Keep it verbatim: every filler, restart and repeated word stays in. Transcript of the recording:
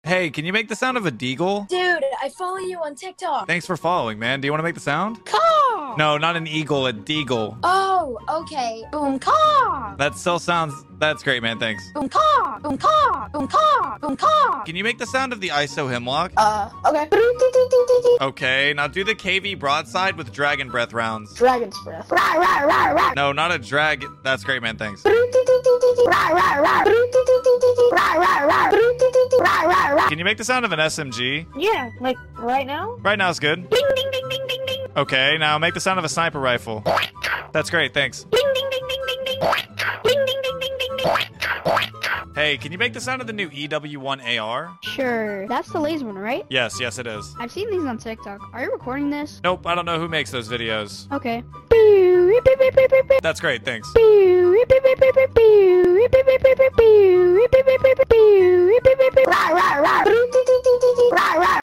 Hey, can you make the sound of a deagle? Dude, I follow you on TikTok. Thanks for following, man. Do you want to make the sound? Caw! No, not an eagle, a deagle. Oh, okay. Boom caw! That still sounds... That's great, man. Thanks. Boom caw! Boom caw! Boom caw! Boom caw! Can you make the sound of the I S O hemlock? Uh, okay. Okay, now do the K V broadside with dragon breath rounds. Dragon's breath. Rah, rah, rah, rah. No, not a drag. That's great, man. Thanks. Rah, rah, rah. Rah, rah, rah. Rah, rah, rah. Can you make the sound of an S M G? Yeah, like right now? Right now is good. Ding, ding, ding, ding, ding, ding. Okay, now make the sound of a sniper rifle. That's great, thanks. Ding, ding, ding, ding, ding, ding. Ding, ding, ding, ding, ding, ding. Hey, can you make the sound of the new E W one A R? Sure. That's the laser one, right? Yes, yes, it is. I've seen these on TikTok. Are you recording this? Nope, I don't know who makes those videos. Okay. That's great, thanks. Rah, rah, rah.